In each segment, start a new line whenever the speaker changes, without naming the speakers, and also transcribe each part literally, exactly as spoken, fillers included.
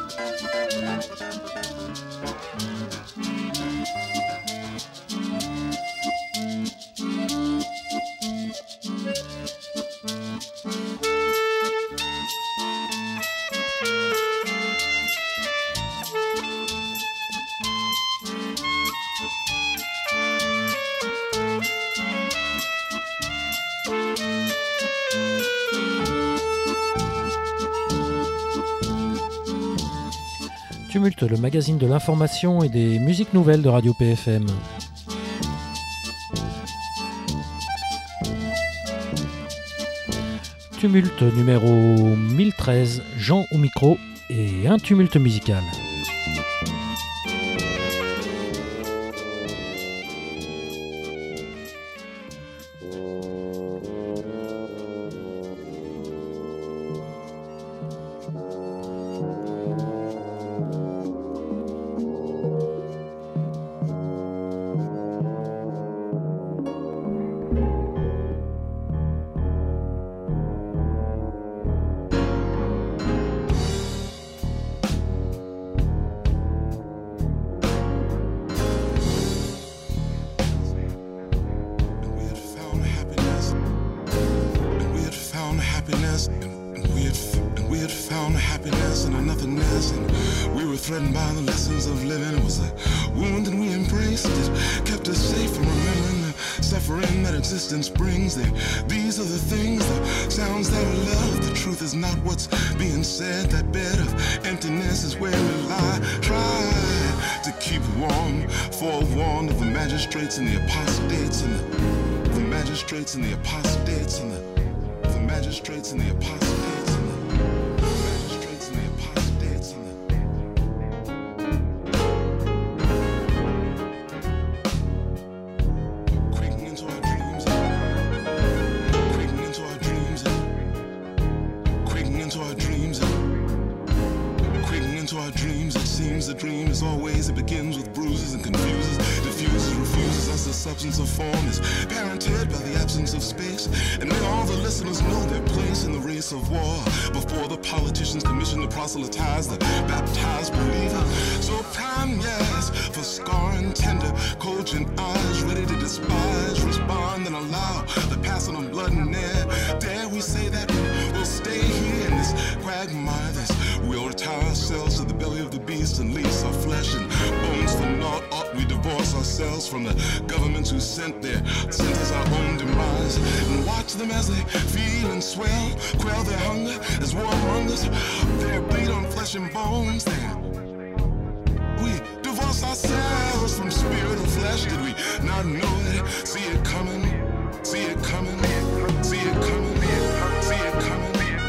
Tumulte, le magazine de l'information et des musiques nouvelles de Radio P F M. Tumulte numéro mille treize, Jean au micro et un tumulte musical.
Brings there. These are the things, the sounds that are love. The truth is not what's being said. That bed of emptiness is where we lie. Try to keep warm, forewarned of the magistrates and the apostates and the, the magistrates and the apostates and the, the magistrates and the apostates and the, the magistrates and the apostates and the. The dream is always, it begins with bruises and confuses, diffuses, refuses us. The substance of form is parented by the absence of space. And may all the listeners know their place in the race of war before the politicians commission to proselytize the baptized believer. So time, yes, for scar and tender, cogent eyes ready to despise, respond and allow the passing of blood and air. Dare we say that we'll stay here in this quagmire, this we'll retire ourselves to the belly of the beast and lease our flesh and bones for naught. Ought we divorce ourselves from the governments who sent their sent us our own demise, and watch them as they feed and swell, quell their hunger as warmongers, their bleed on flesh and bones. There we divorce ourselves from spirit and flesh. Did we not know that? See it coming, see it coming, see it coming, see it coming.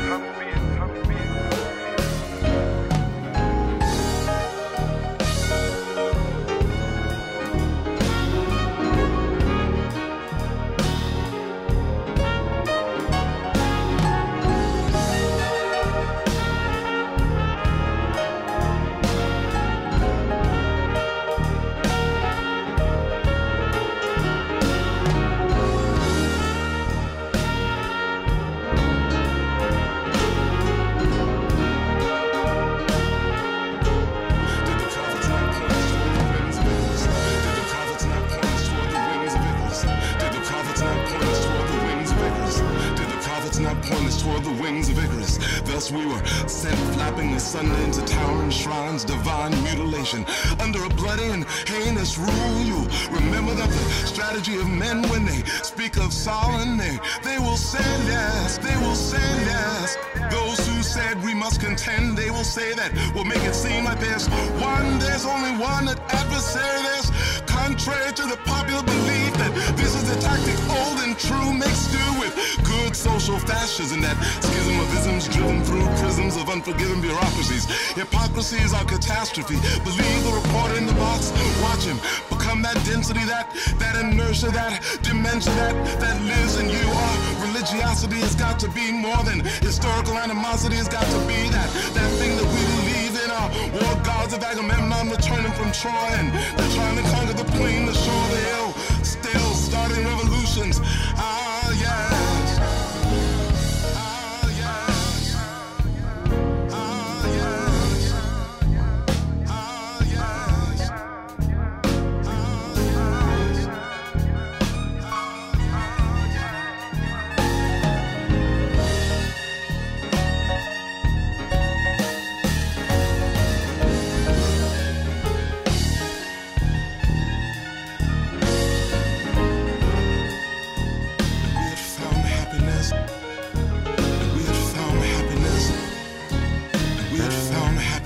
We were sent flapping asunder into towering shrines, divine mutilation. Under a bloody and heinous rule, you remember that the strategy of men when they speak of Solon, they, they will say yes, they will say yes. Those who said we must contend, they will say that we'll make it seem like there's one, there's only one adversary. There's contrary to the popular belief that this is a tactic old and true, mixed do with good social fascism, that schism of isms driven through prisms of unforgiving bureaucracies. Hypocrisy is our catastrophe. Believe the reporter in the box, watch him become that density, that that inertia, that dimension that that lives in you. Our religiosity has got to be more than historical animosity. Has got to be that that thing that we believe in. Our war gods of Agamemnon returning from Troy, and they're trying to conquer the plain, the shore, the hill, still starting revolutions. Ah, yes. Ah, yes. Ah, yes.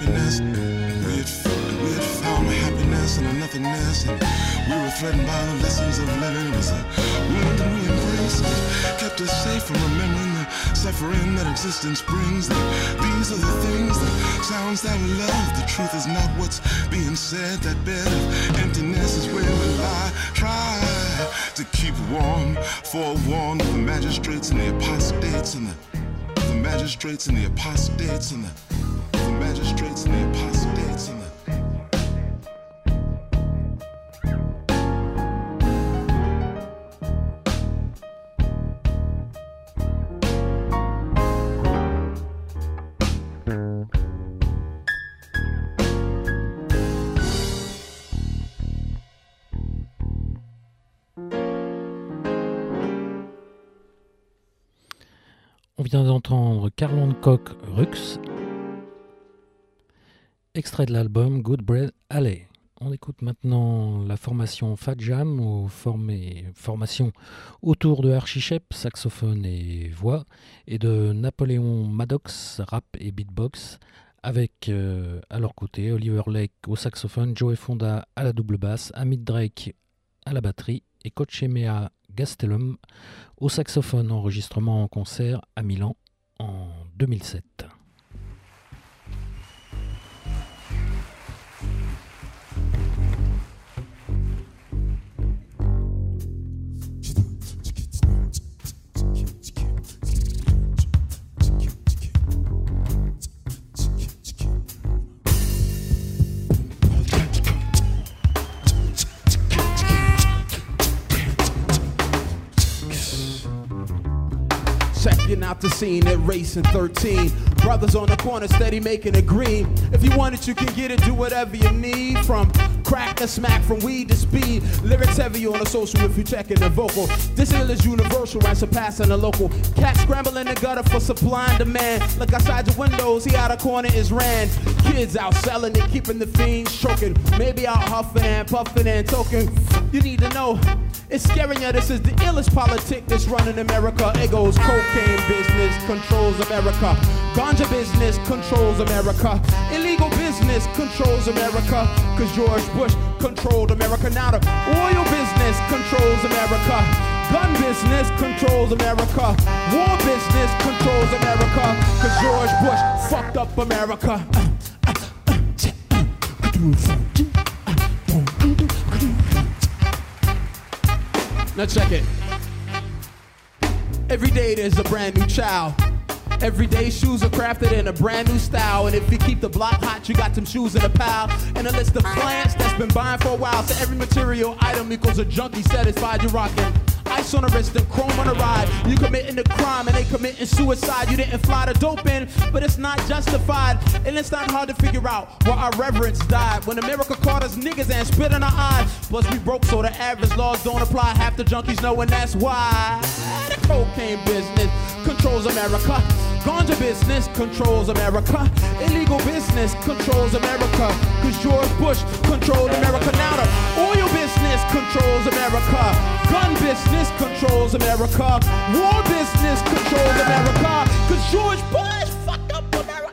happiness. We had, we had found happiness in a nothingness, and we were threatened by the lessons of living. It was a wound that we embraced that kept us safe from remembering the suffering that existence brings. That these are the things, the sounds that we love. The truth is not what's being said. That bed of emptiness is where we lie. Try to keep warm, forewarned of the magistrates and the apostates and the, the magistrates and the apostates and the, the magistrates and the apostates and the.
On vient d'entendre Carl Hancock Rux, extrait de l'album Good Bread Alley. On écoute maintenant la formation Fat Jam, ou formée, formation autour de Archie Shepp, saxophone et voix, et de Napoléon Maddox, rap et beatbox, avec euh, à leur côté Oliver Lake au saxophone, Joey Fonda à la double basse, Amit Drake à la batterie et Cochemea Gastelum au saxophone, enregistrement en concert à Milan en deux mille sept.
Checking out the scene at Racing thirteen. Brothers on the corner steady making it green. If you want it, you can get it, do whatever you need. From crack to smack, from weed to speed. Lyrics heavy on the social if you checking the vocal. This ill is universal and surpassing the local. Cat scrambling the gutter for supply and demand. Look outside your windows, he out of corner is ran. Kids out selling it, keeping the fiends choking. Maybe out huffing and puffing and toking. You need to know, it's scaring you, this is the illest politic that's running America. It goes cocaine business controls America. Ganja business controls America. Illegal business controls America. Cause George Bush controlled America. Now the oil business controls America. Gun business controls America. War business controls America. Cause George Bush fucked up America. Now check it. Every day there's a brand new child. Every day shoes are crafted in a brand new style. And if you keep the block hot, you got them shoes in a pile. And a list of plants that's been buying for a while. So every material item equals a junkie satisfied. You're rocking ice on the wrist and chrome on the ride. You committing the crime and they committing suicide. You didn't fly the dope in, but it's not justified. And it's not hard to figure out why our reverence died. When America caught us niggas and spit in our eyes. Plus we broke so the average laws don't apply. Half the junkies know and that's why. The cocaine business controls America. Ganja business controls America. Illegal business controls America. Cause George Bush controlled America. Now the oil business controls America. Gun business controls America. War business controls America. Cause George Bush fucked up America.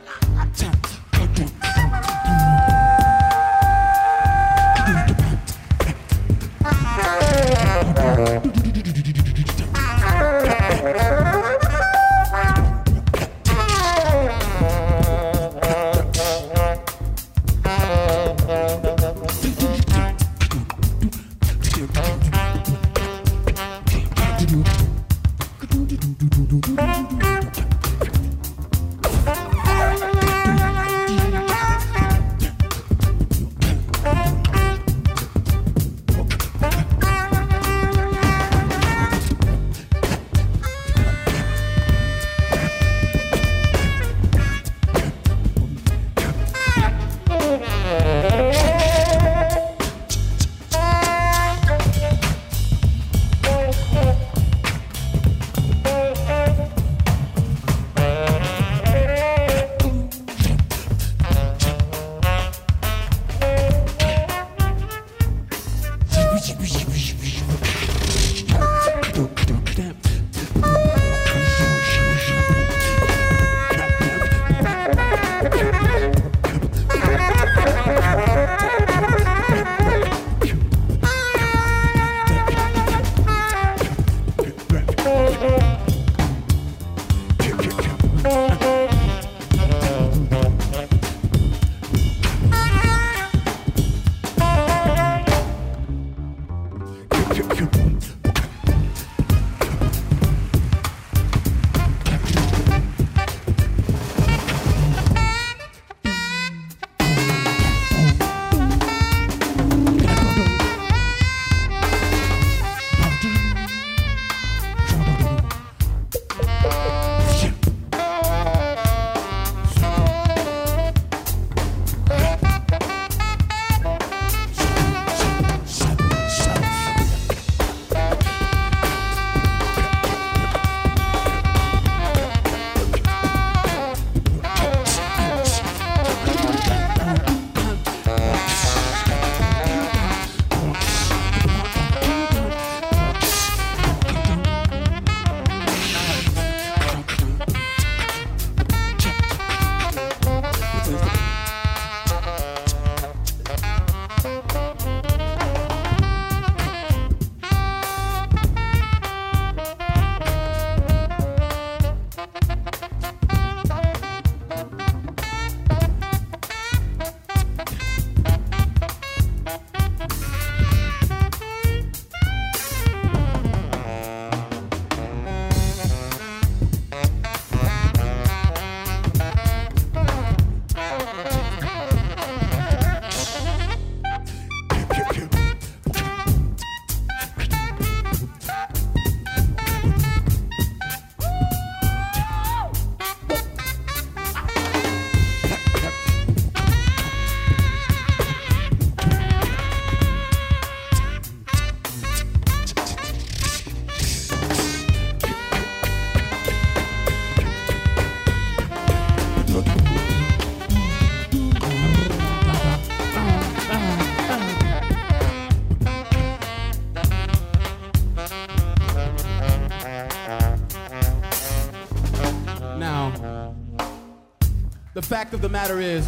fact of the matter is,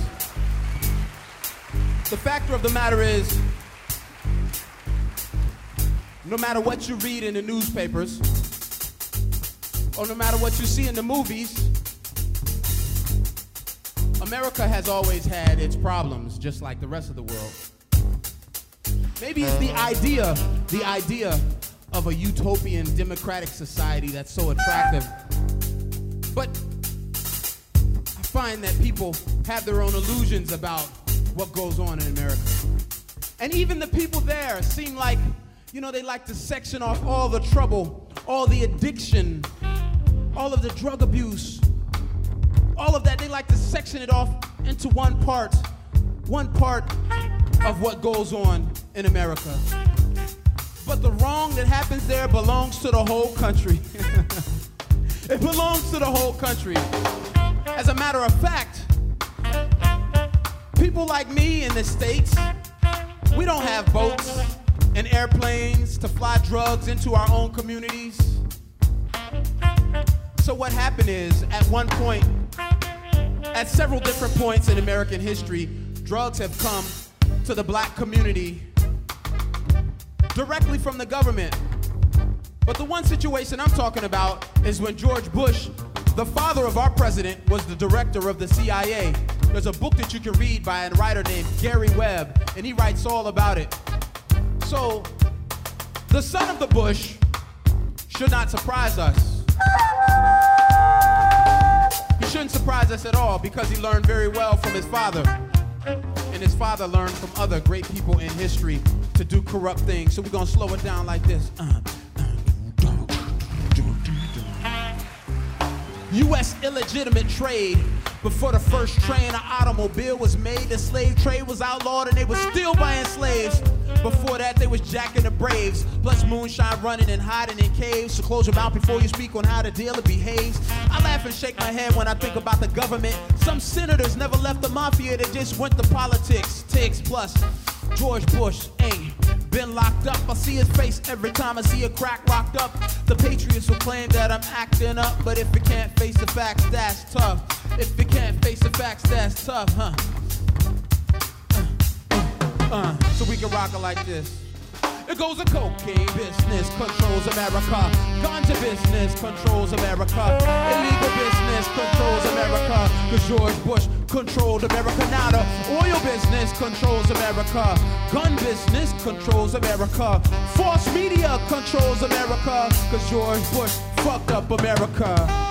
the fact of the matter is, no matter what you read in the newspapers, or no matter what you see in the movies, America has always had its problems, just like the rest of the world. Maybe it's the idea, the idea of a utopian democratic society that's so attractive. But I find that people have their own illusions about what goes on in America. And even the people there seem like, you know, they like to section off all the trouble, all the addiction, all of the drug abuse, all of that. They like to section it off into one part, one part of what goes on in America. But the wrong that happens there belongs to the whole country. It belongs to the whole country. As a matter of fact, people like me in the States, we don't have boats and airplanes to fly drugs into our own communities. So what happened is, at one point, at several different points in American history, drugs have come to the black community directly from the government. But the one situation I'm talking about is when George Bush, the father of our president, was the director of the C I A. There's a book that you can read by a writer named Gary Webb, and he writes all about it. So, the son of the Bush should not surprise us. He shouldn't surprise us at all because he learned very well from his father. And his father learned from other great people in history to do corrupt things. So we're gonna slow it down like this. Uh, U S illegitimate trade. Before the first train or automobile was made, the slave trade was outlawed and they were still buying slaves. Before that, they was jacking the Braves. Plus moonshine running and hiding in caves. So close your mouth before you speak on how the dealer behaves. I laugh and shake my head when I think about the government. Some senators never left the mafia, they just went to politics. Ticks plus George Bush ain't been locked up. I see his face every time I see a crack locked up. The Patriots will claim that I'm acting up, but if you can't face the facts, that's tough. If you can't face the facts, that's tough, huh? Uh, uh, uh. So we can rock it like this. It goes a cocaine business controls America. Ganja business controls America. Illegal business controls America. Cause George Bush controlled America. Now the oil business controls America. Gun business controls America. False media controls America. Cause George Bush fucked up America.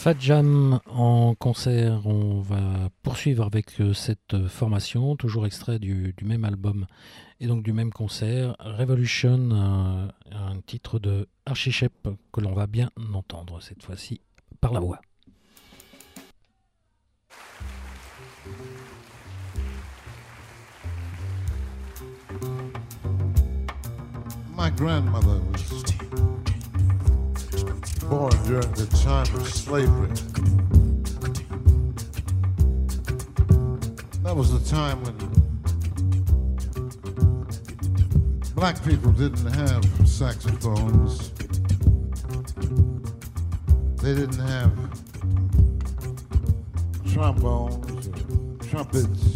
Fat Jam en concert, on va poursuivre avec euh, cette formation, toujours extrait du, du même album et donc du même concert, Revolution, un, un titre de Archie Shepp que l'on va bien entendre cette fois-ci par la voix.
My grandmother was born during the time of slavery. That was the time when black people didn't have saxophones. They didn't have trombones or trumpets.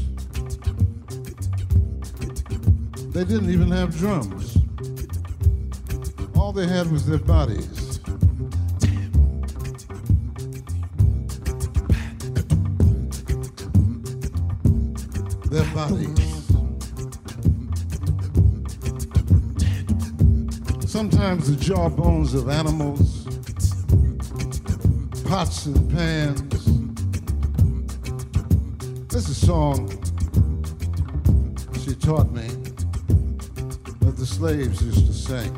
They didn't even have drums. All they had was their bodies. Their bodies. Sometimes the jawbones of animals, pots and pans. This is a song she taught me that the slaves used to sing.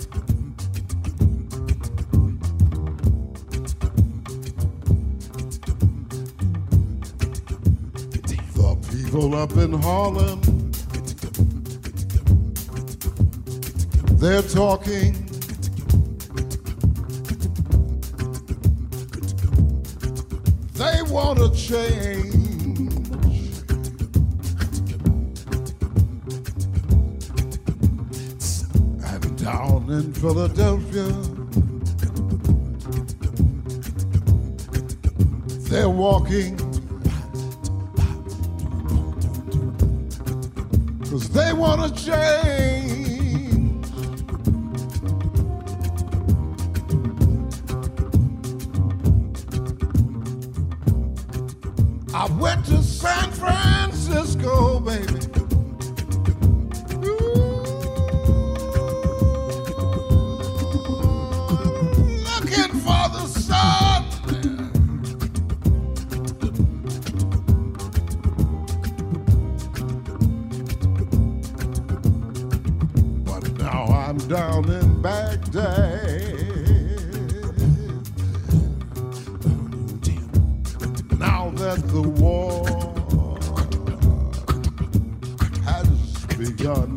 People up in Harlem, they're talking. They want to change. And down in Philadelphia, they're walking. 'Cause they want to change. I went to San Francisco, baby. Ooh, looking for the sun. I'm down in Baghdad. Now that the war has begun,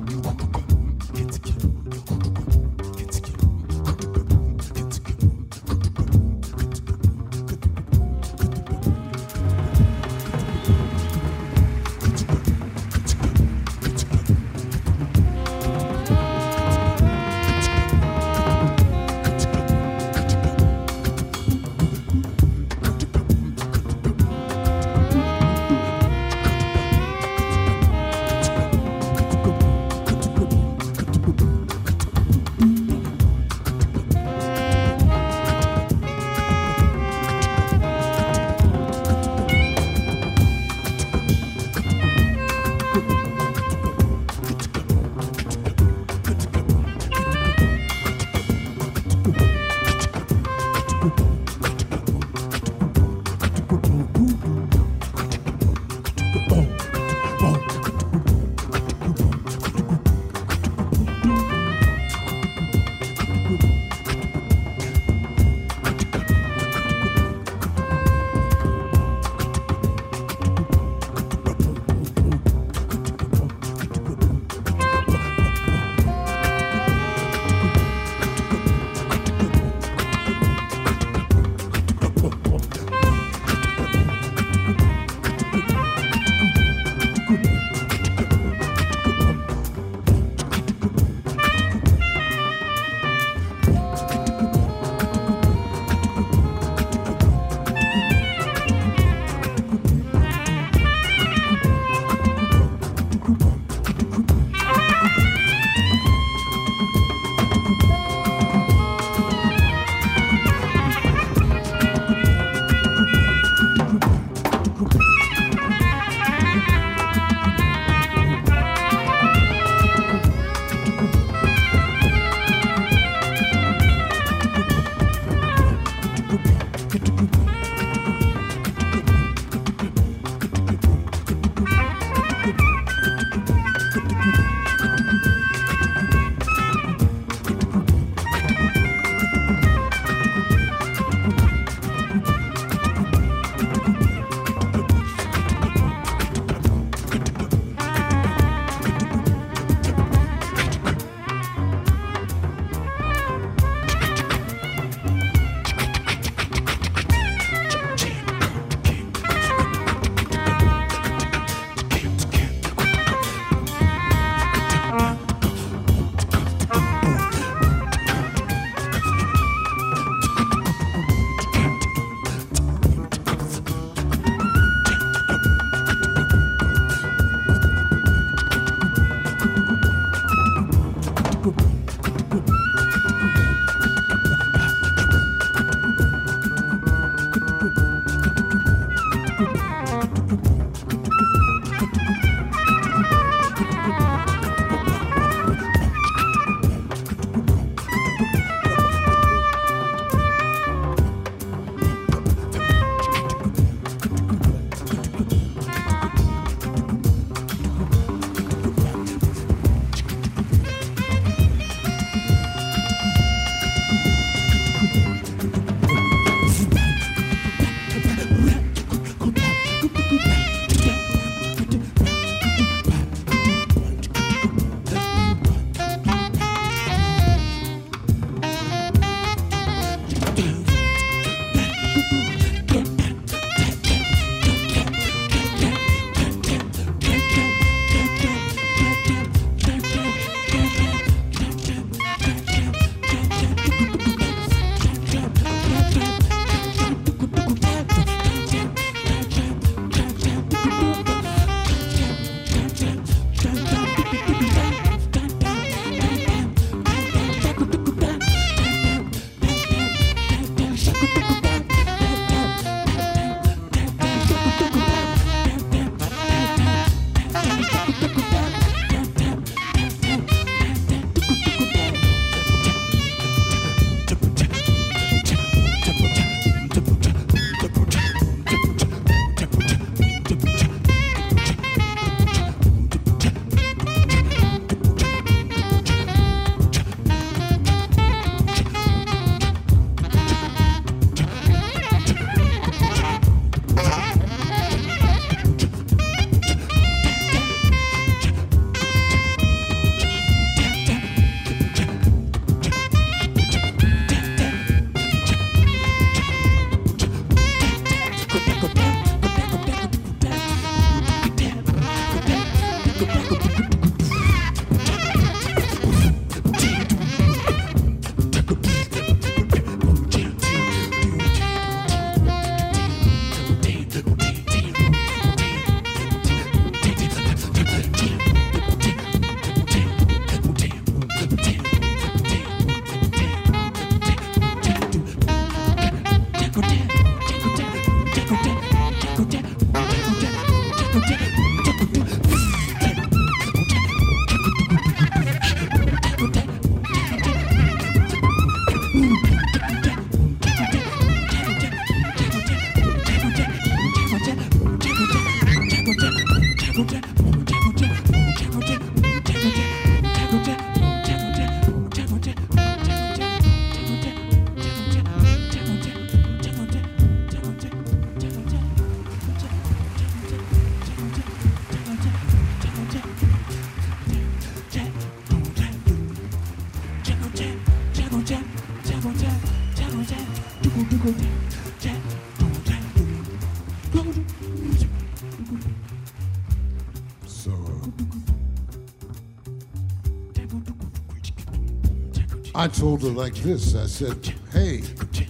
So I told her like this. I said, hey,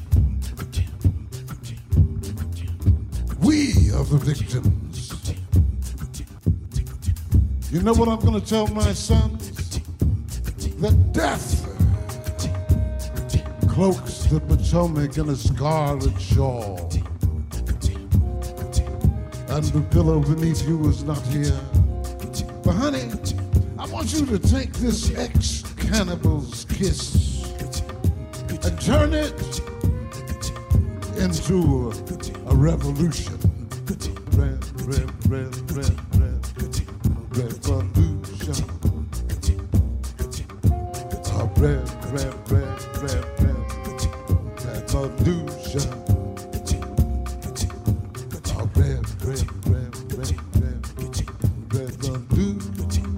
we are the victims. You know what I'm going to tell my sons? That death cloaks the Potomac in a scarlet shawl, and the pillow beneath you is not here. But honey, I want you to take this ex-cannibal's kiss and turn it into a, a revolution. Red, red, red, red, red, revolution. A red, red, red, red, red, revolution. A red, red, red, red, red, revolution.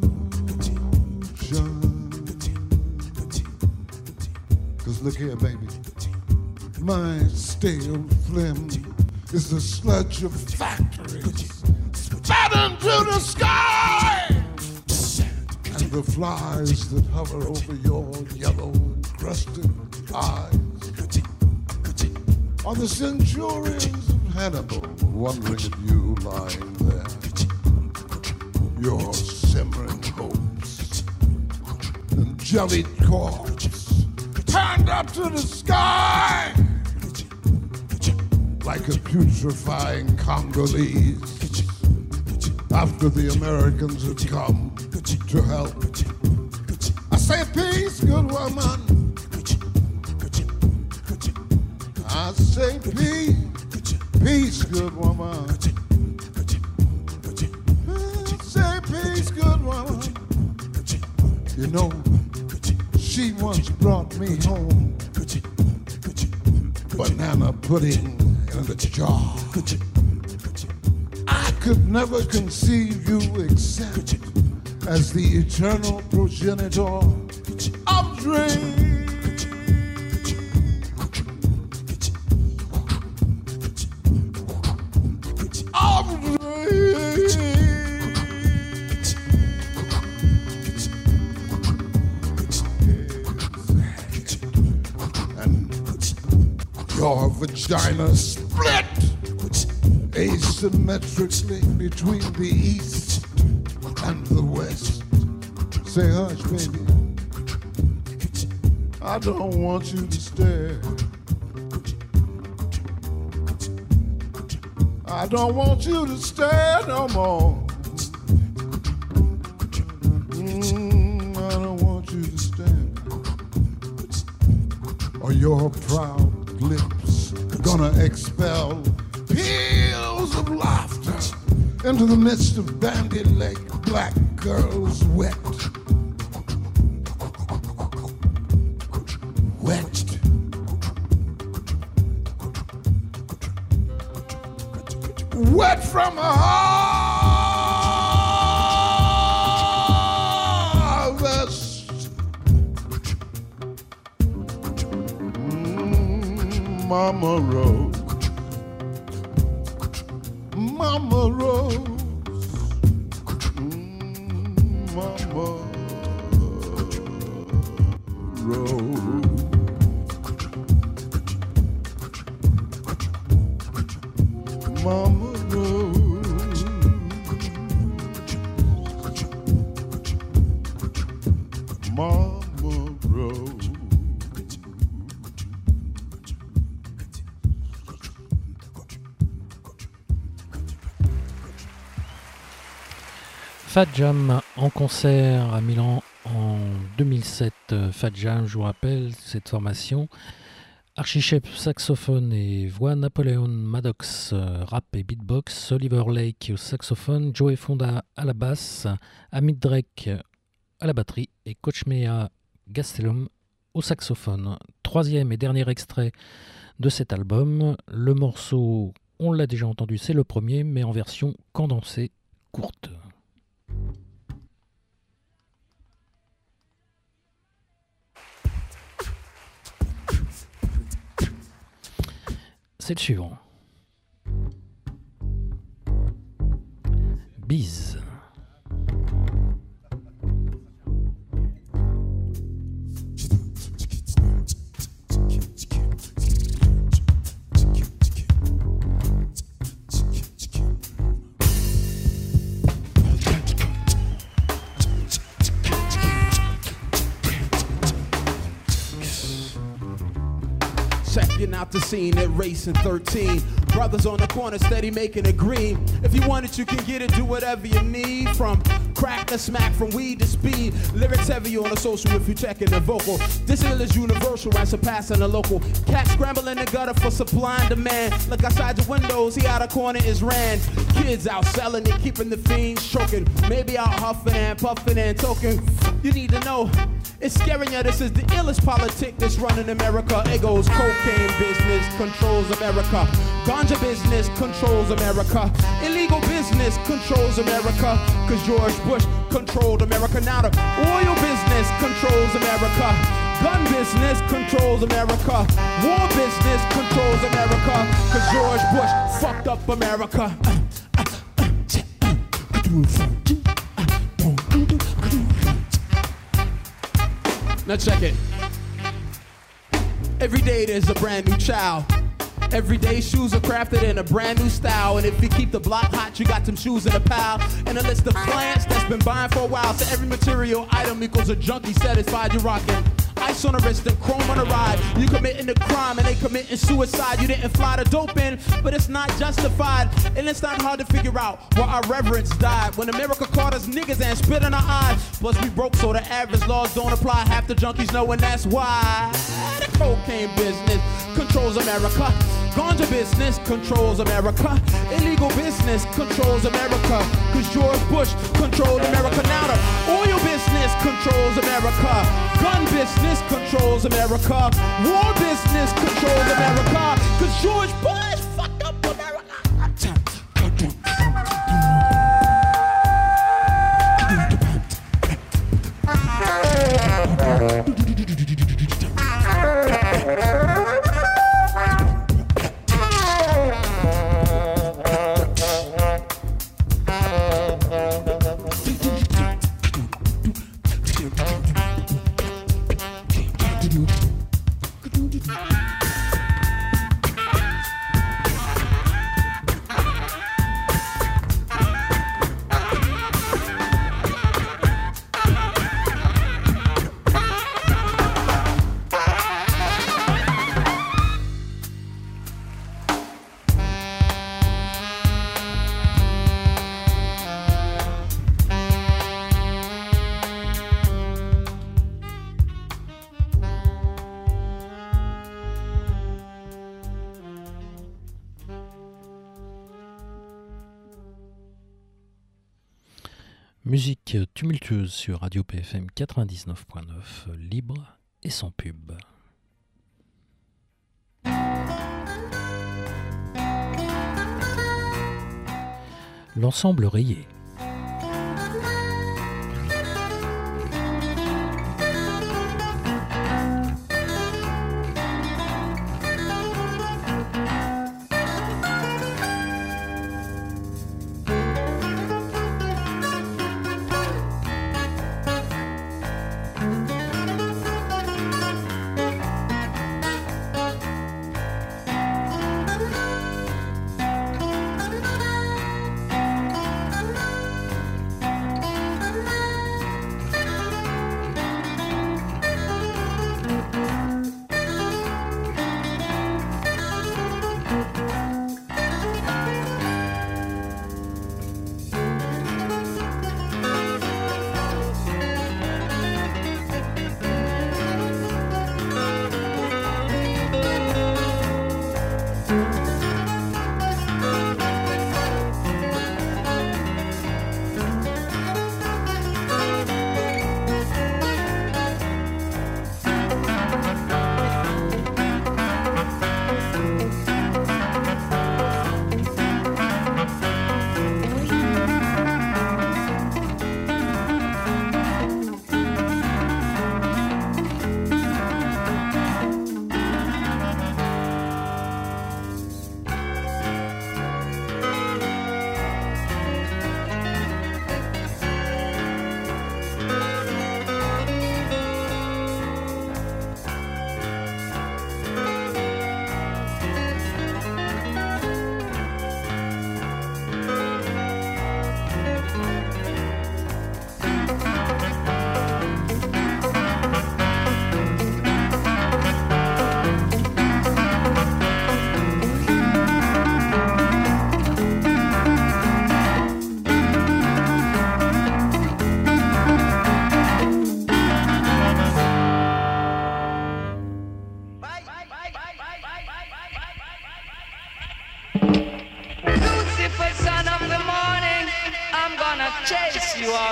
Cause look here, baby, my stale phlegm is the sludge of factories spat into the sky, and the flies that hover over your yellow encrusted eyes are the centurions of Hannibal wondering at you lying there, your simmering hopes and jellied corpse turned up to the sky like a putrefying Congolese after the Americans had come to help. I say peace, good woman. I say peace, peace, good woman. I say peace, good woman. You know, she once brought me home banana pudding in a jar. I could never conceive you except as the eternal progenitor of dreams. Of dreams. And your vagina split asymmetrically between the east and the west. Say hush, baby. I don't want you to stare. I don't want you to stare no more. Mm, I don't want you to stare. Or your proud lips gonna expel peals of laughter into the midst of Bandy Lake black girls wet. Wet. Wet from a harvest. Mm, Mama Rose. Mama Rose, mm, Mama Rose, Mama Rose, Mama Rose.
Fat Jam en concert à Milan en deux mille sept. Fat Jam, je vous rappelle, cette formation. Archie Shepp, saxophone et voix, Napoleon Maddox, rap et beatbox, Oliver Lake au saxophone, Joey Fonda à la basse, Amit Drake à la batterie et Coach Mea Gastelum au saxophone. Troisième et dernier extrait de cet album. Le morceau, on l'a déjà entendu, c'est le premier, mais en version condensée, courte. C'est le suivant. Bise.
Checking out the scene at Racing thirteen. Brothers on the corner steady making it green. If you want it, you can get it, do whatever you need. From crack to smack, from weed to speed. Lyrics heavy on the social if you checking the vocal. This ill is universal and surpassing the local. Cat scrambling the gutter for supply and demand. Look outside your windows, he out of corner is ran. Kids out selling it, keeping the fiends choking. Maybe out huffing and puffing and talking. You need to know, it's scaring you, this is the illest politic that's running America. It goes cocaine business controls America. Ganja business controls America. Illegal business controls America. Cause George Bush controlled America. Now the oil business controls America. Gun business controls America. War business controls America. Cause George Bush fucked up America. Now check it. Every day there's a brand new child. Every day shoes are crafted in a brand new style. And if you keep the block hot, you got them shoes in a pile. And a list of clients that's been buying for a while. So every material item equals a junkie satisfied. You're rocking ice on the wrist and chrome on the ride. You committing a crime and they committing suicide. You didn't fly the dope in, but it's not justified. And it's not hard to figure out why our reverence died. When America caught us niggas and spit in our eyes. Plus we broke so the average laws don't apply. Half the junkies know and that's why. The cocaine business controls America. Ganja business controls America. Illegal business controls America. Cause George Bush controlled America. Now the oil business controls America. Gun business controls America. War business controls America. Cause George Bush fucked up America.
Musique tumultueuse sur Radio P F M quatre-vingt-dix-neuf point neuf, libre et sans pub. L'ensemble rayé.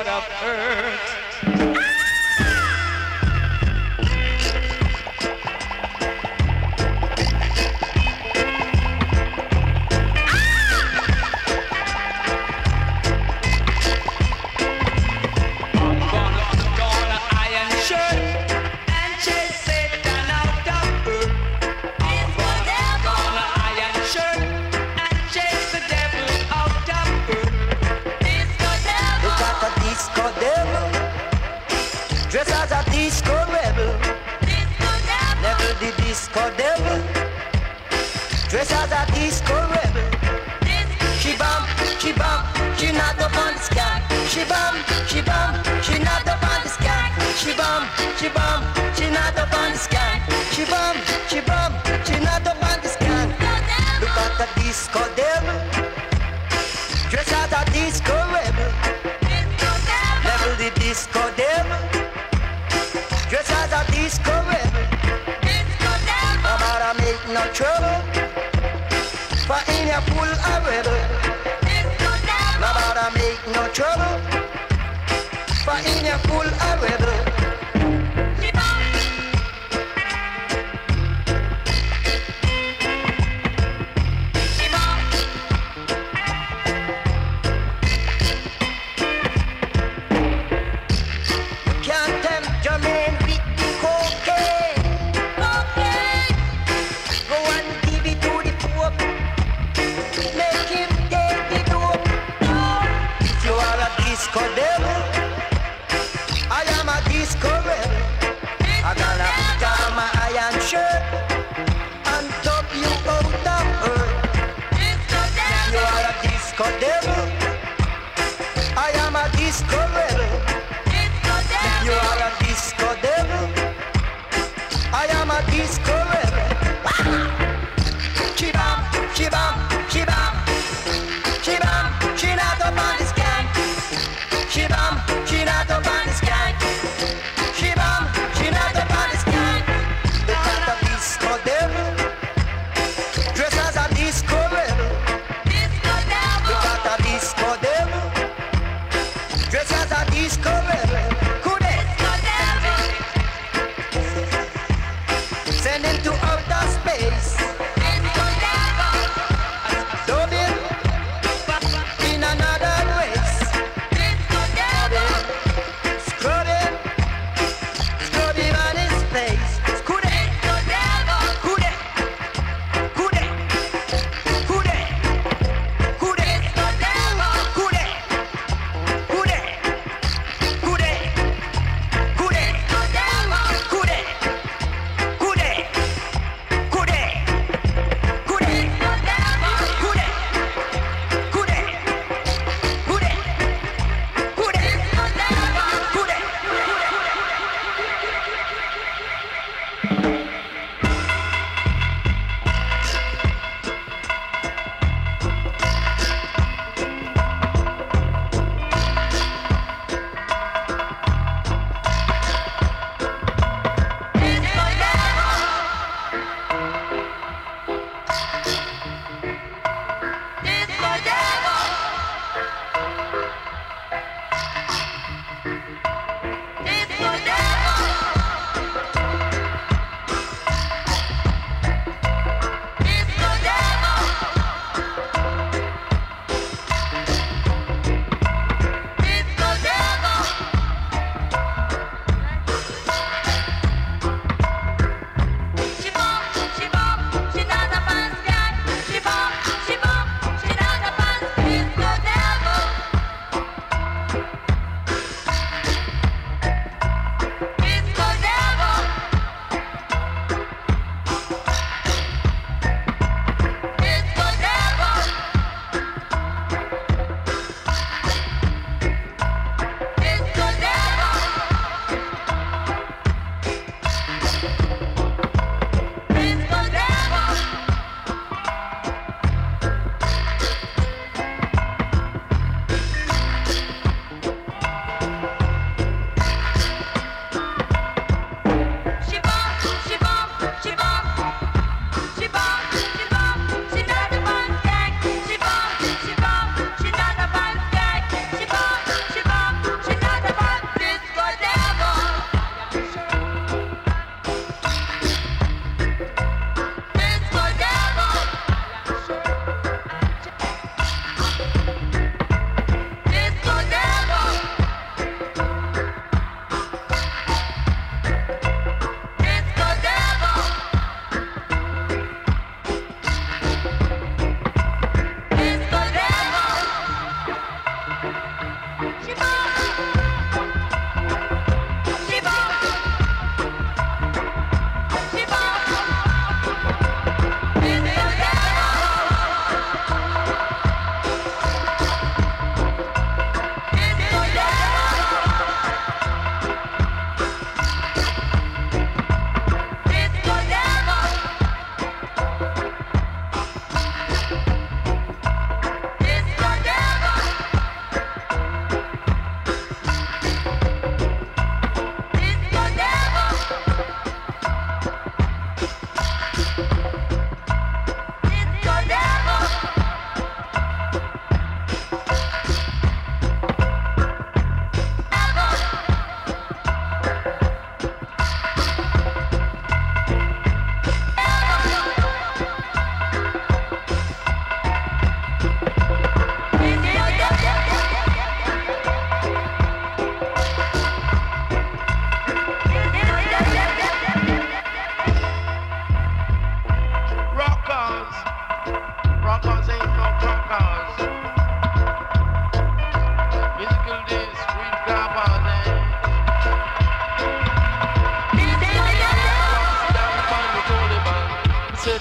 God of earth.
Disco rebel, never the disco devil. Dress as a disco rebel. She bum, she bum, she not up on the sky. She bum, she bum, she not up on the sky. She bum, she bum, she not up on the sky. She bum, she bum, she not up on the sky. Look at the disco devil. Dress as a disco rebel. Never the disco devil. Dress as a disco rebel. About to make no trouble. For in your pool a rebel. About to make no trouble. For in your pool a rebel. Sending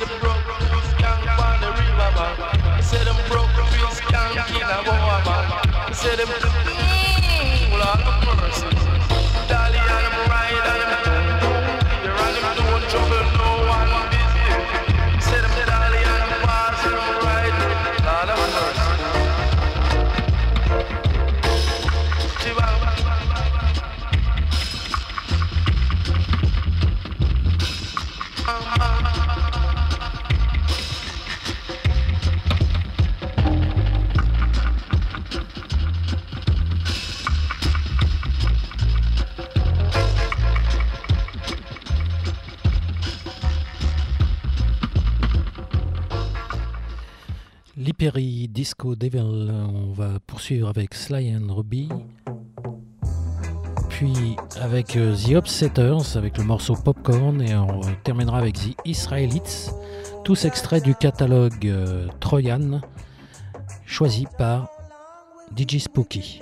the broke fish can't find the river bank. I said them broke fish can't kill a boa man. I said them mmm, Lord of mercy. Dolly and them ride and them don't fear and them don't trouble no one busy. I said them dolly and them pass and them ride, Lord of mercy.
L'Hyperi Disco Devil, on va poursuivre avec Sly and Robbie, puis avec The Upsetters, avec le morceau Popcorn, et on terminera avec The Israelites, tous extraits du catalogue euh, Troyan, choisi par D J Spooky.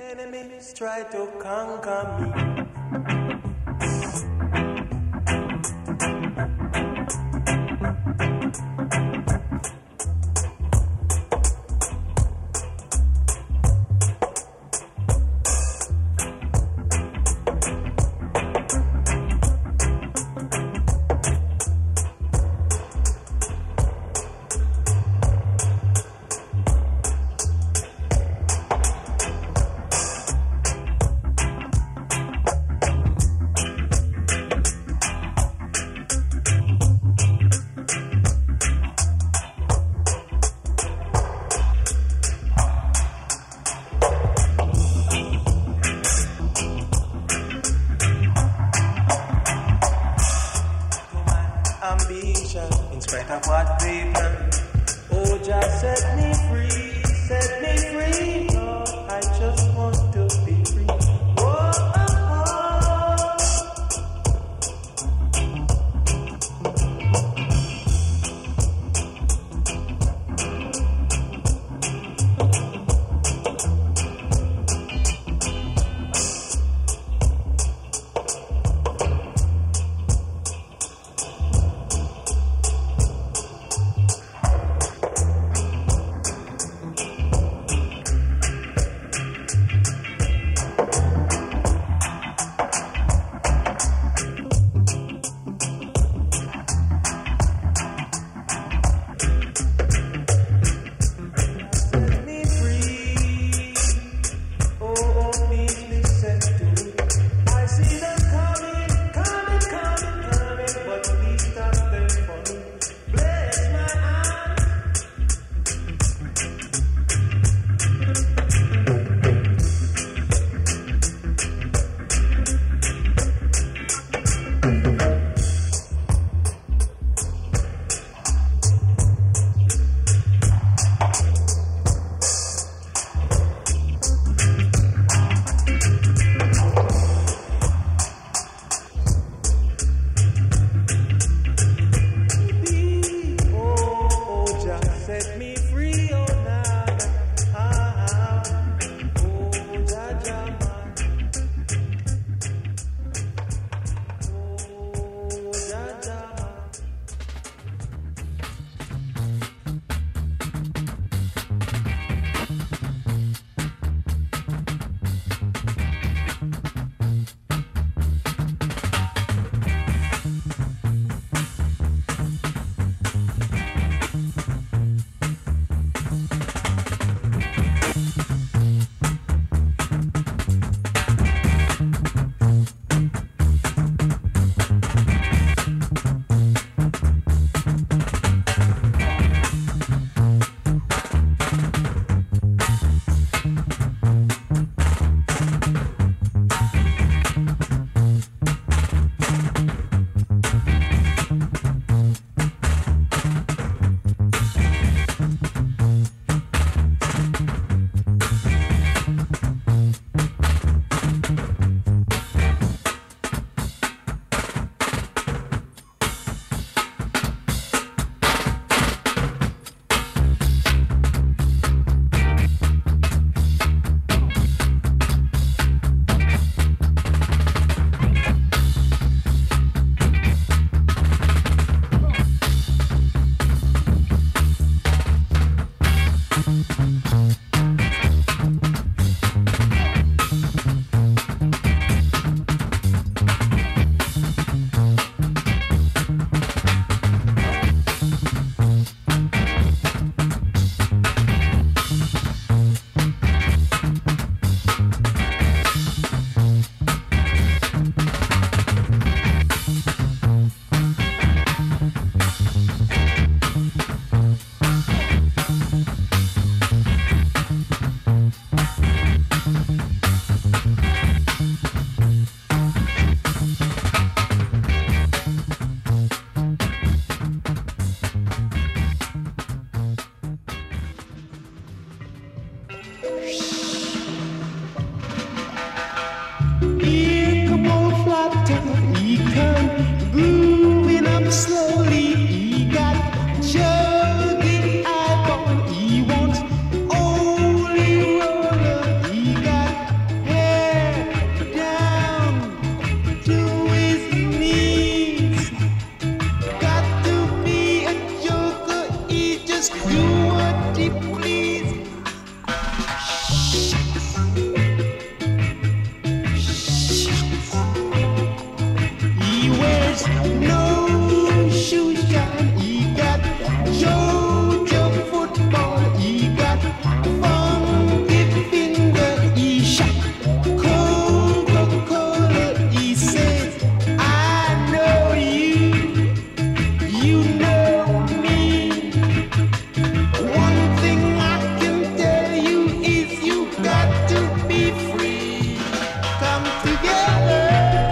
just no shoe shine. He got Georgia football. He got funky finger. He shot Coca-Cola. He says, I know you. You know me. One thing I can tell you is you got to be free. Come together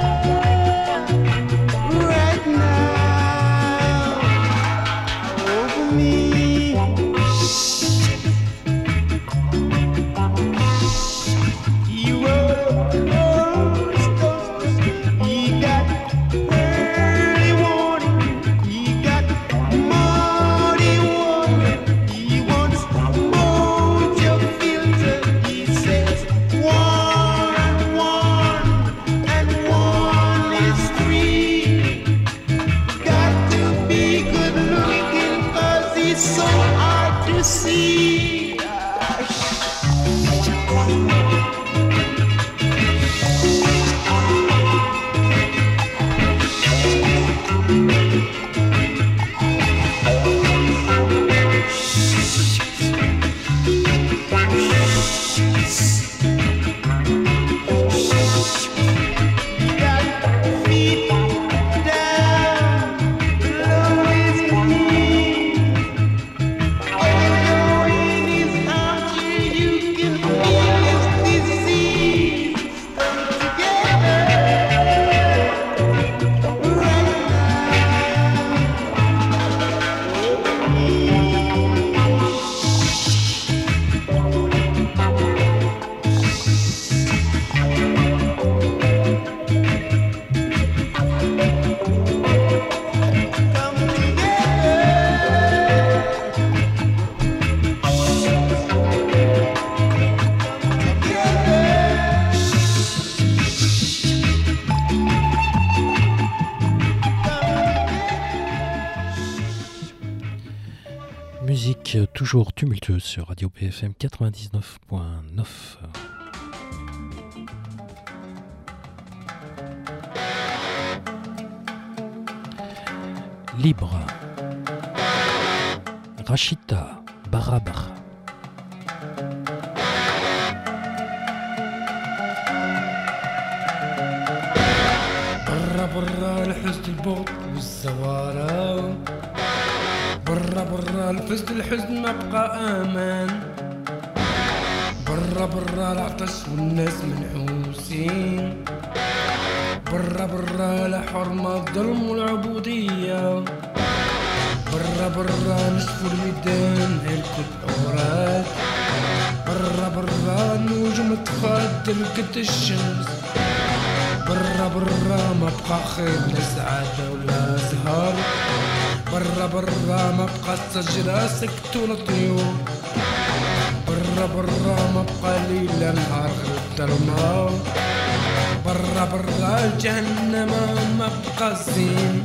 right now over me. You were toast. He got early warning. He got muddy water. He wants mojo filter. He says one and one and one is three. Got to be good looking 'cause he's so hard to see.
Musique toujours tumultueuse sur Radio P F M quatre-vingt-dix-neuf point neuf. Libre. Rachita Barabar.
برا برا الحزن البغض والزوارة، برا برا الفزد الحزن ما بقى امان، برا برا العطش والناس منحوسين، برا برا لا حرمة الظلم والعبودية، برا برا نشفوا الميدان هلكوا الحورات، برا برا النجوم تفضل قد الشمس، برا برا ما بقى خير لا سعادة ولا زهر، برا برا ما بقى الشجرة سكتوا الطيور، برا برا ما بقى ليل نهار غير الظلمة، برا برا جهنم ما بقى زين.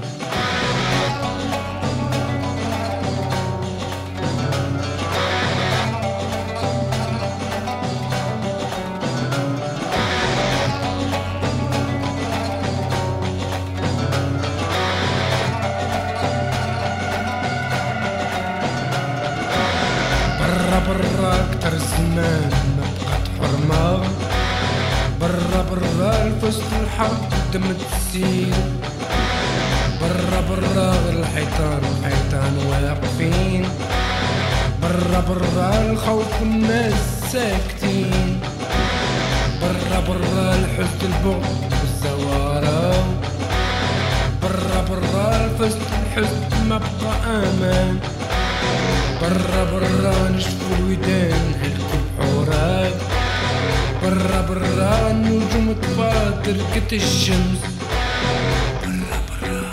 برا اكتر زمان ما بقات حرمة، برا برا الفسد الحق دم تسيل، برا برا غير الحيطان وحيطان واقفين، برا برا الخوف والناس ساكتين، برا برا الحزن البغض والزوارة، برا برا الفسد الحزن ما بقى امان، برا برا نشفوا الودان هلكوا الحورات، برا برا النجوم تفاضل قد الشمس، برا برا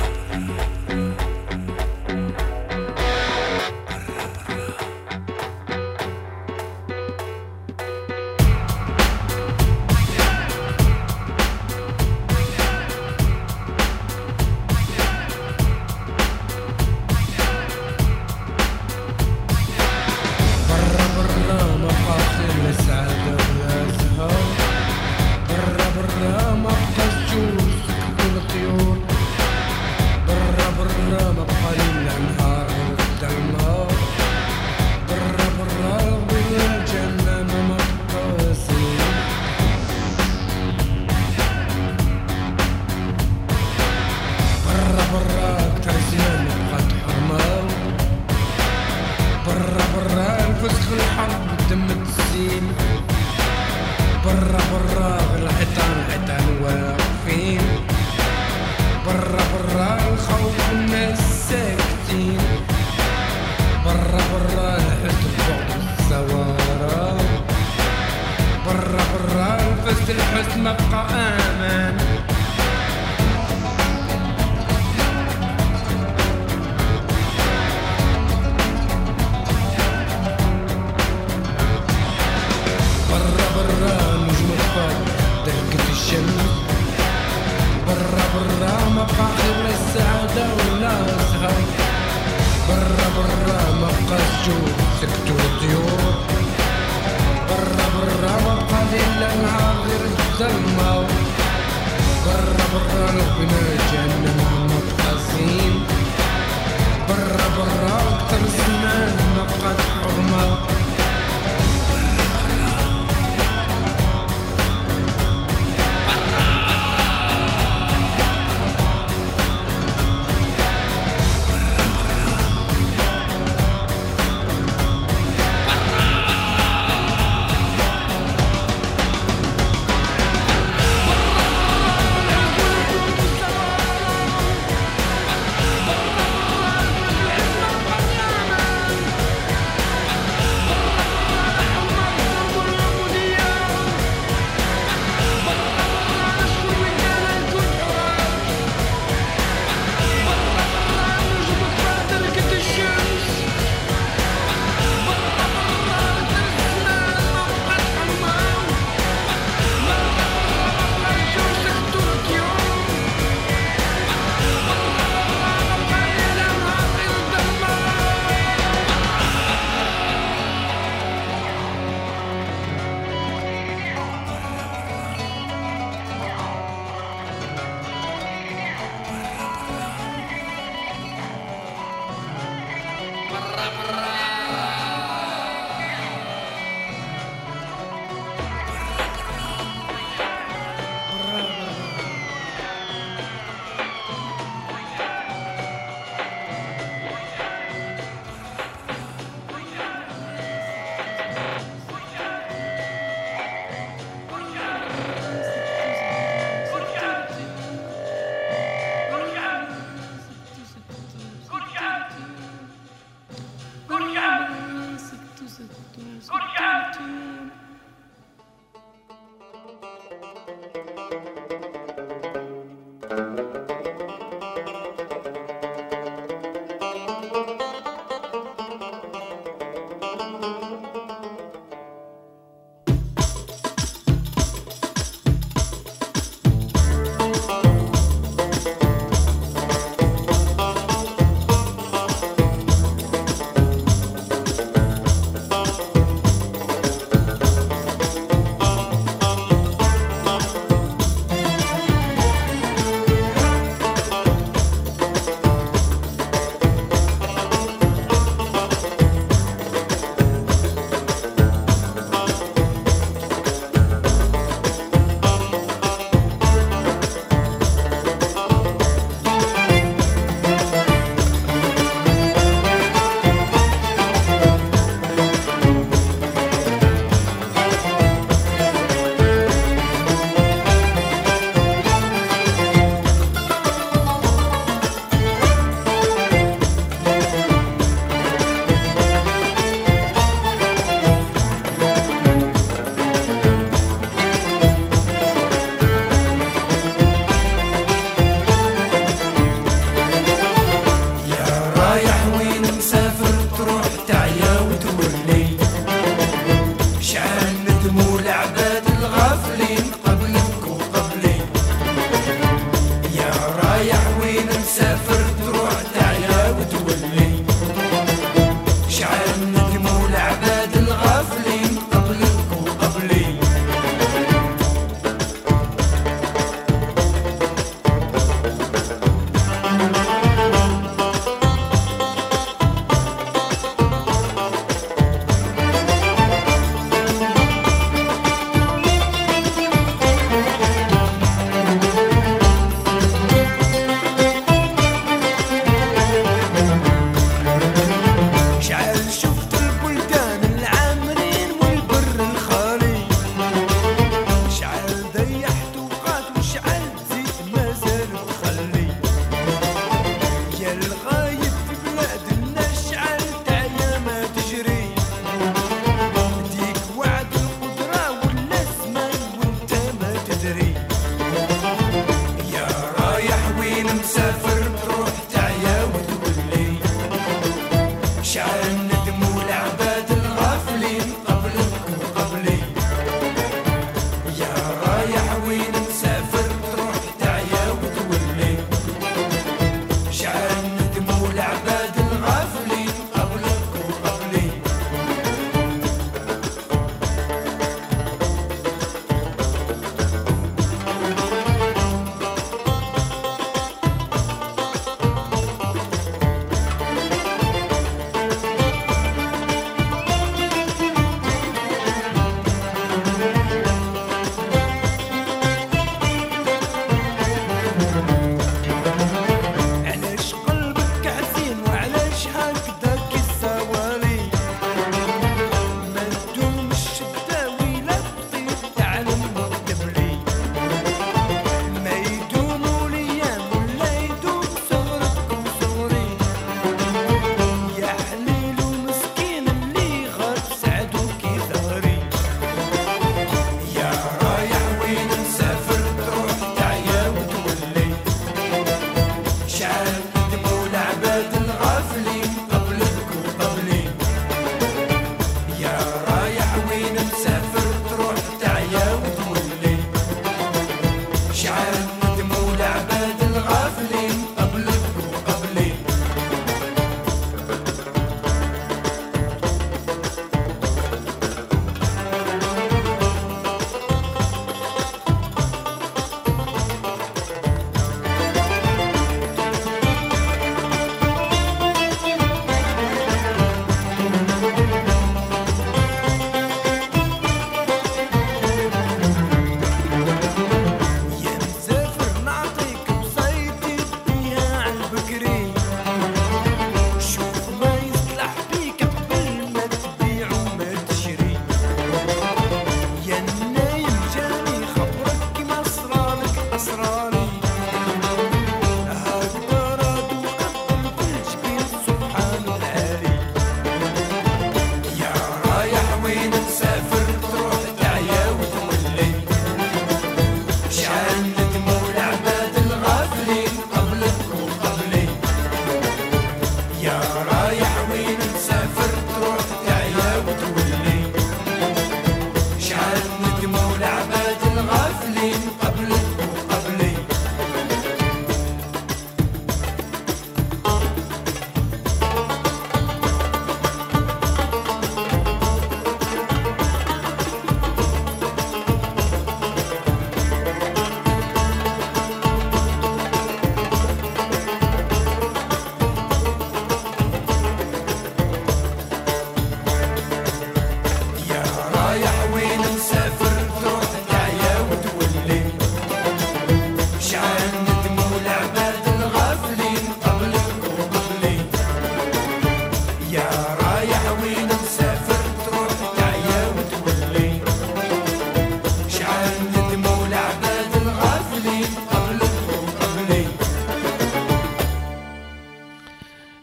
السعادة ولا زهر، برا برا ما بقى الجوز الخوف والناس ساكتين برا برا الحد البعد والثوارة برا برا الفس الحس مبقى امان برا برا نجم الفضل ضحكة الشمس برا برا مبقى غير السعادة ولا سهر برا برا مبقى الجوع سكتوا الطيور برا برا مبقى ليل نهار غير الظلمة برا برا ربنا جهنم مبقى زين برا برا أكتر زمان مبقى حرمة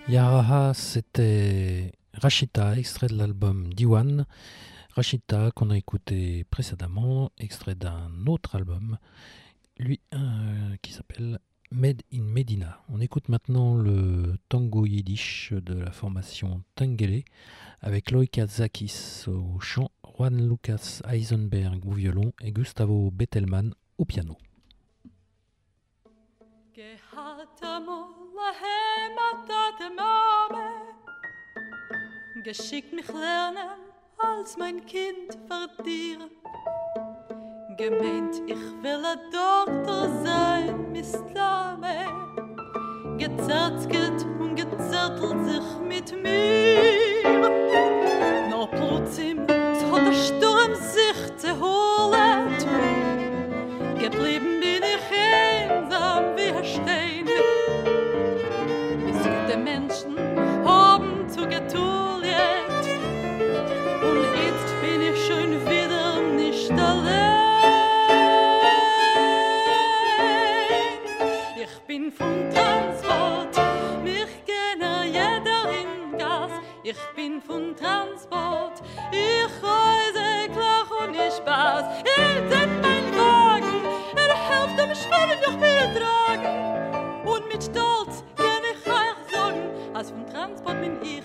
Yaraha, c'était Rashita, extrait de l'album Diwan. Rashita, qu'on a écouté précédemment, extrait d'un autre album, lui, euh, qui s'appelle Made in Medina. On écoute maintenant le tango yiddish de la formation Tengele avec Loïka Zakis au chant, Juan Lucas Eisenberg au violon et Gustavo Bettelmann au piano.
Geschickt mich lernen als mein Kind verdienen. Gemeint, ich will ein Doktor sein, Mislame. Gezerzget und gezertelt sich mit mir. No plötzlich hat der Sturm sich zerholt. Geblieben bin ich einsam wie ein Stein. Bis gute Menschen haben zu getun jetzt. Und jetzt bin ich schon wieder nicht allein. Ich bin vom Transport, mich kennt jeder in Gas. Ich bin vom Transport, ich reise klar und ich Spaß. Jetzt in mein Wagen, er hilft dem Schweren durch mir tragen. Und mit Stolz kann ich euch sagen, als vom Transport bin ich.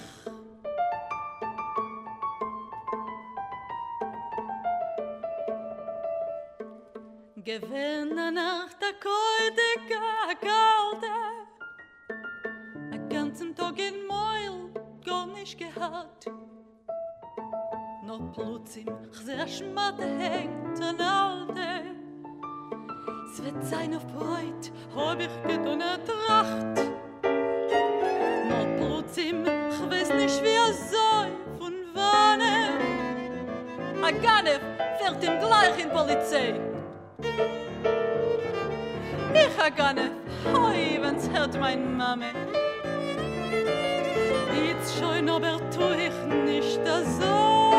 Gewinne nach der Kälte, Kalte. Ein ganzen Tag in Meul, gar nicht gehabt. Noch plötzlich, ich sehe Schmatte hängt an Alte. Es wird sein auf Beut, hab ich getan eine Tracht. Noch plötzlich, ich weiß nicht, wie er sei, von wann. Ein Ganef fährt ihm gleich in Polizei. Ich ha Ganef, hoi, wenn's hört mein Mame. Jetzt schon, aber tu ich nicht so.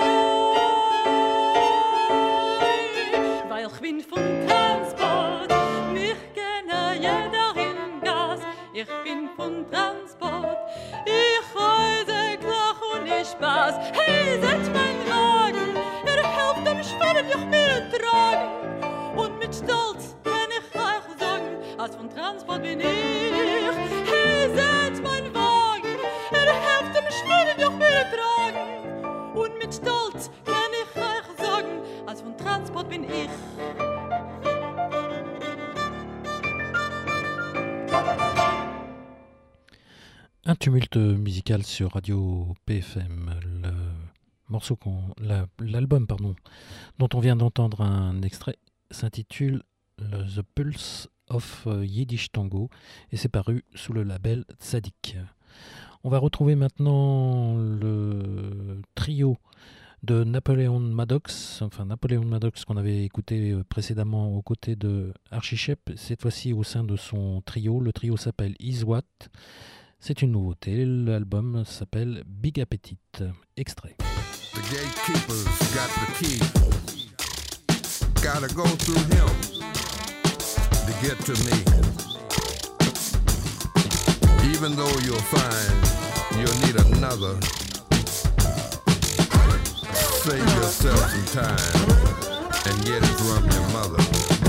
Weil ich bin vom Transport, mich kenne jeder in Gas. Ich bin vom Transport, ich reise klar und ich Spaß. Hey, setz mein Wagen, er hilft dem Schweren, ich mir tragen. Und mit Stolz kann ich euch sagen, als vom Transport bin ich. Hey, setz mein Wagen, er hilft dem Schweren, ich mir tragen. Und mit Stolz kann ich euch sagen, als vom Transport bin ich.
Un tumulte musical sur Radio P F M. Le morceau qu'on, la, l'album pardon, dont on vient d'entendre un extrait s'intitule The Pulse of Yiddish Tango et c'est paru sous le label Tzadik. On va retrouver maintenant le trio de Napoleon Maddox, enfin Napoleon Maddox qu'on avait écouté précédemment aux côtés de Archie Shepp, cette fois-ci au sein de son trio. Le trio s'appelle Iswat. C'est une nouveauté, l'album s'appelle Big Appetit. Extrait.
The gatekeepers got the key. Gotta go through him to get to me. Even though you'll find you'll need another, save yourself some time and get it from your mother.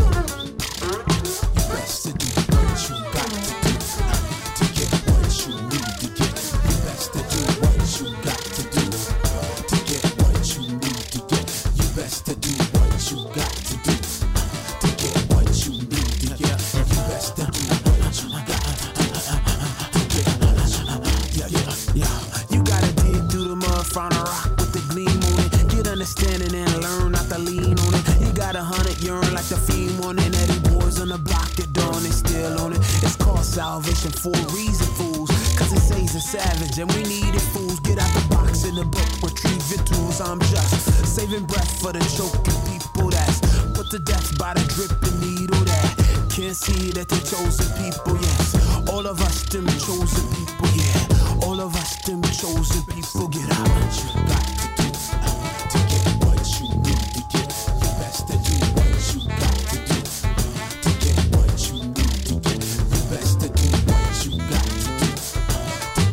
You best to do what you got to do to get what you need to get. You best to do what you got to do to get what you need to get. You best to do what you got to do to get what you need to get. You best to do what you got to get what you yeah, yeah, yeah. You gotta dig through the mud, find a rock with the gleam on it. Get understanding and learn not to lean on it. You got a hundred yearn like the theme on it. Eddie boys on the block that dawn is still on it. It's called salvation for a reason, fools. Cause it says a savage and we need it, fools. Get out the box in the book, retrieve your tools. I'm just saving breath for the choking people that's put to death by the dripping needle that can't see that they chosen people, yes. All of us them chosen people, yeah. All of us them chosen people. Get out what you got to do to get what you need to get. You best to do what you got to do to get what you need to get. You best to do what you got to do to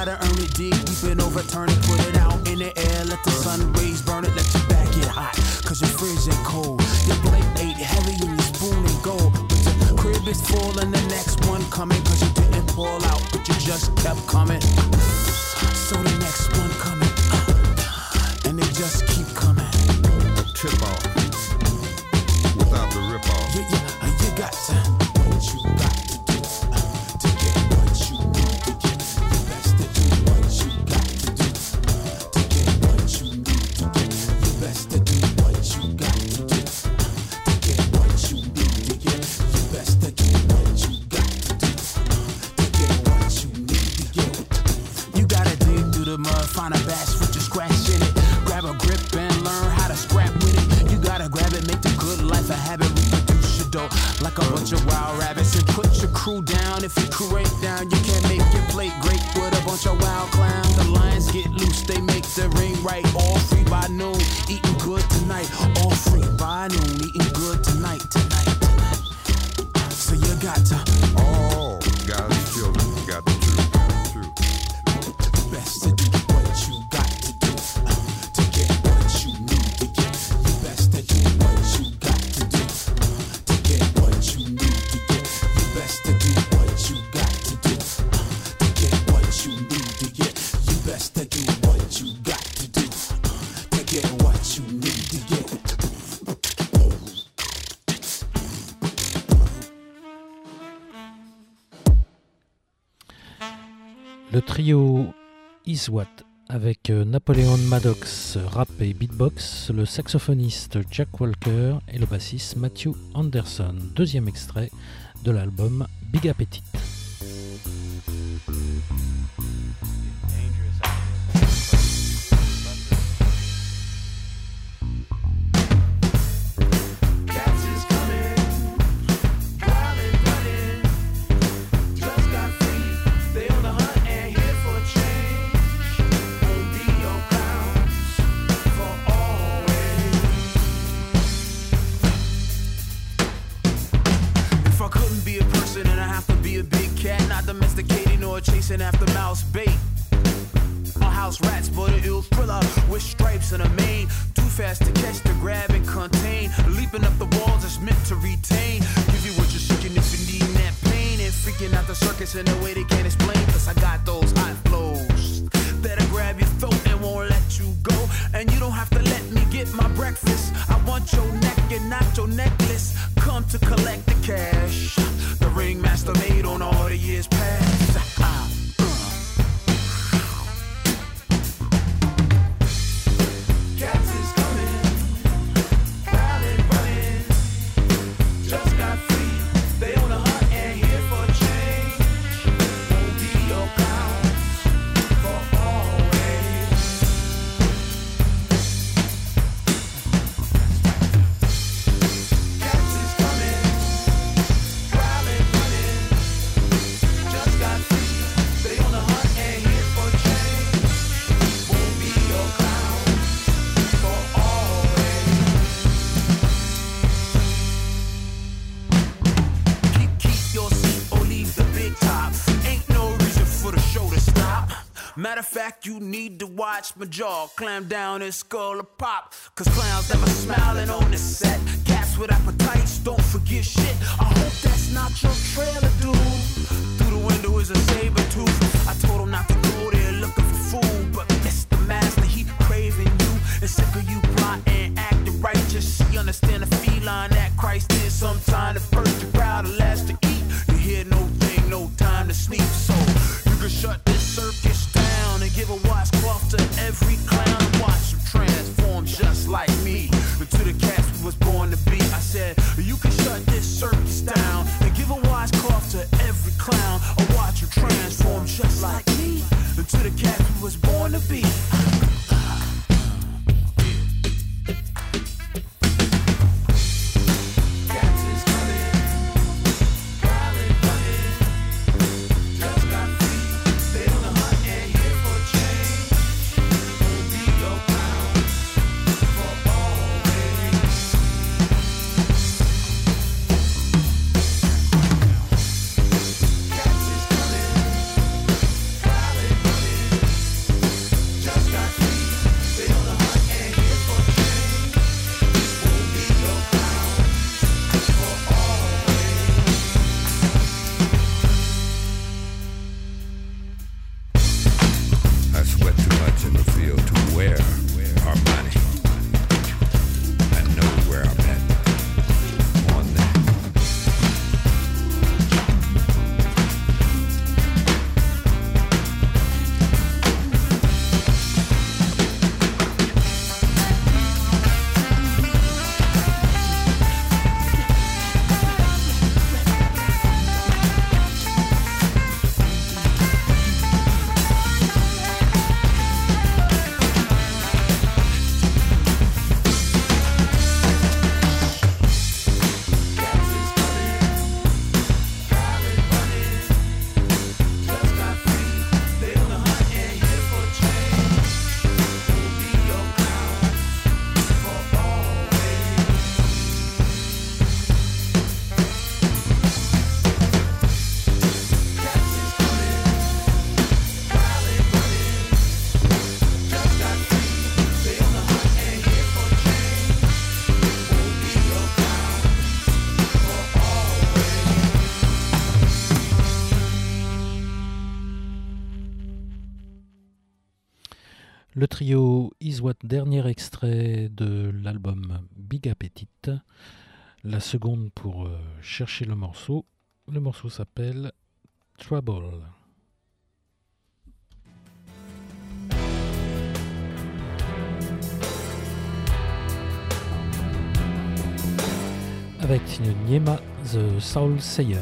gotta earn it, dig deep and overturn it, put it out in the air, let the sun rays burn it, let your back get hot, cause your fridge ain't cold. Your plate ain't heavy and your spoon ain't gold, but your crib is full and the next one coming, cause you didn't pull out, but you just kept coming. So the next one coming, uh, and they just keep coming.
Tip off, without the rip off.
Yeah, yeah, you got to, what you got to do, uh, to get what you need to get. You best to do what you got to do, uh, to get what you need to get. You best to do what you got to do, uh, to get what you need to get. You best to do what you got to do, uh, to get what you need to get. You gotta dig through the mud, find a bass with your scratch in it. Grab a grip and learn how to scrap with it. You gotta grab it, make the good life a habit. Reproduce your dough like a bunch of wild rabbits. And put your crew down. If your crew ain't down, you can't make your plate great with a bunch of wild clowns. The lions get loose, they make the ring right. All free by noon, eating good tonight. All free by noon, eating good tonight, tonight, tonight. So you got to,
All God's children got the truth. Truth.
best to do what you got to do, uh, to get what you need to get. You best to do what you got to do, uh, to get what you need to get. You best to do what you got to do, uh, to get what you need to get. You best to do what you got to do, uh, to get what you need to get.
Le trio Iswat avec euh, Napoléon Maddox, rap et beatbox, le saxophoniste Jack Walker et le bassiste Matthew Anderson. Deuxième extrait de l'album Big Appetit.
Chasing after mouse bait, or house rats, but an ill thriller with stripes and a mane. Too fast to catch, to grab and contain. Leaping up the walls is meant to retain. Give you what you're seeking if you need that pain. And freaking out the circus in a way they can't explain. Cause I got those hot flows that'll grab your throat and won't let you go. And you don't have to let me get my breakfast. I want your neck and not your necklace. Come to collect the cash. The ringmaster made on all the years past. Matter of fact, you need to watch my jaw clam down and skull a pop. Cause clowns never smiling on the set. Cats with appetites don't forget shit. I hope that's not your trailer, dude. Through the window is a saber tooth. I told him not to go there looking for food, but Mister Master, he craving you. And sick of you plotting, acting righteous. You understand the feline that Christ is. Sometime the first you crowd, the last to eat. You hear no thing, no time to sleep. So you can shut this circus down and give a washcloth to every clown and watch them transform just like me. But to the cats we was born to be, I said, you can shut this circus down and give a washcloth to every clown or watch them transform just like me. But to the cats we was born to be.
much in the field to wear our money and know where I'm at on that.
Le trio Is What, dernier extrait de l'album Big Appetit. La seconde pour euh, chercher le morceau. Le morceau s'appelle Trouble. Avec Nyema The Soul Sayer.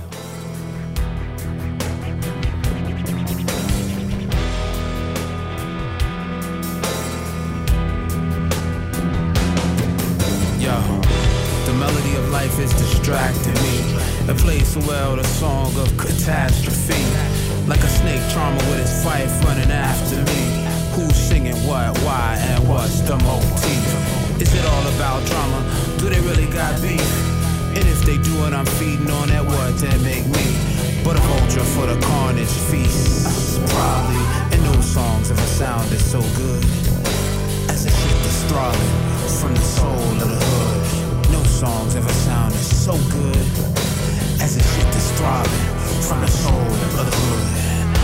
The melody of life is distracting me. It plays so well the song of catastrophe. Like a snake charmer with his fife running after me. Who's singing what, why, and what's the motif? Is it all about drama? Do they really got beef? And if they do and I'm feeding on that, what that make me? But a vulture for the carnage feast. Probably. And those songs ever sounded so good as a shit that's throbbing from the soul of the hood. No songs ever sounded so good as the shit that's throbbing from the soul of the hood.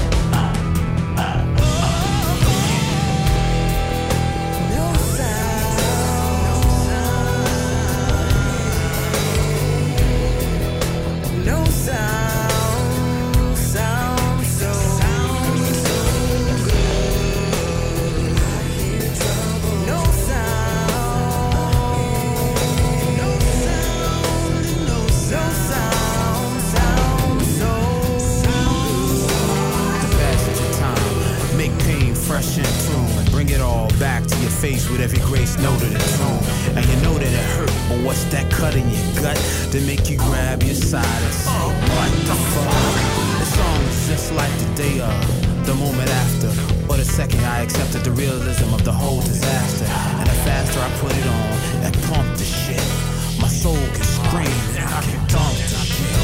Face with every grace noted in tune. And you know that it hurt, but what's that cut in your gut to make you grab your side and say, what the fuck? The song is just like the day of, the moment after, or the second I accepted the realism of the whole disaster. And the faster I put it on and pump the shit, my soul can scream and I can dump the shit.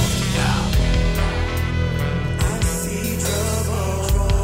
I see trouble.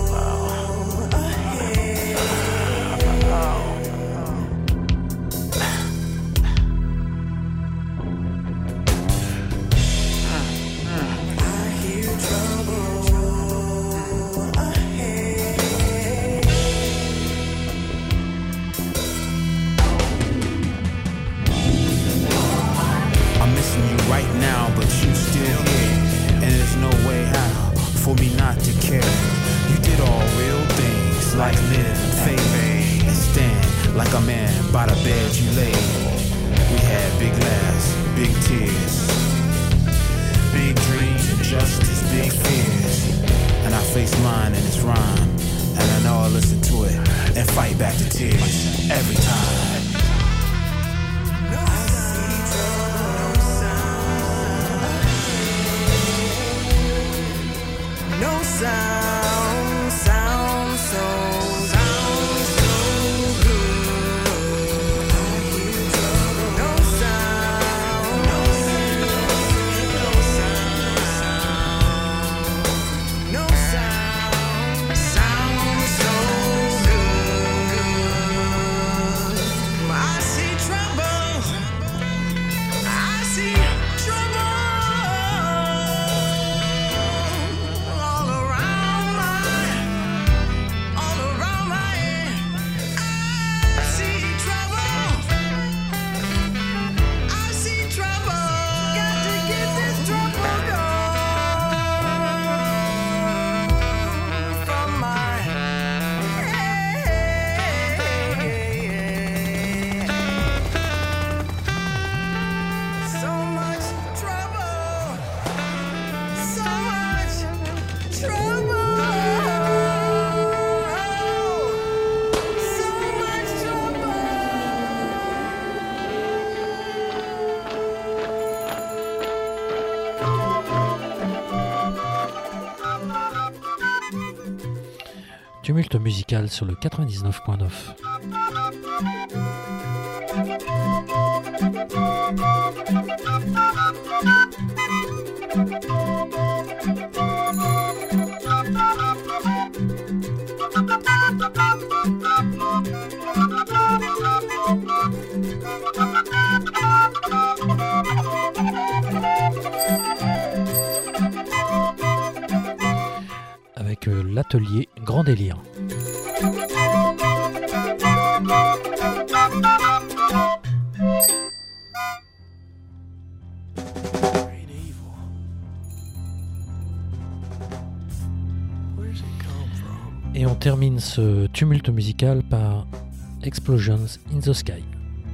Like live, fade, and stand like a man by the bed you lay. We had big laughs, big tears, big dreams and justice, big fears. And I face mine in this rhyme, and I know I'll listen to it and fight back the tears every time. No sound, sound so.
Tumulte musical sur le quatre-vingt-dix-neuf point neuf. Avec euh, l'atelier Grand Délire. Et on termine ce tumulte musical par Explosions in the Sky.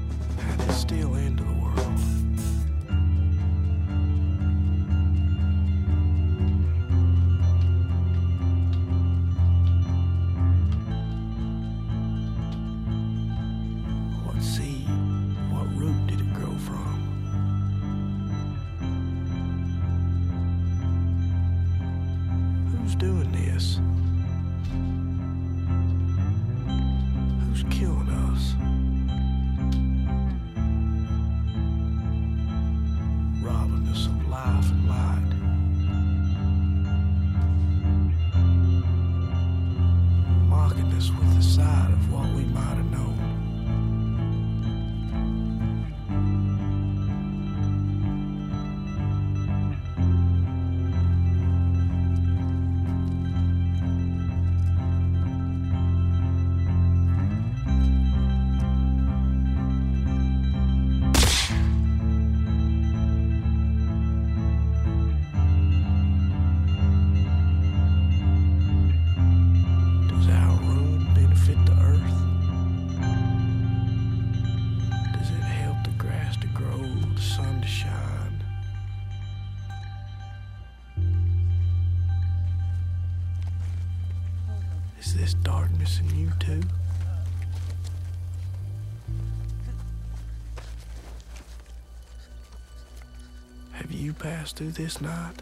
Is this darkness in you too? Have you passed through this night?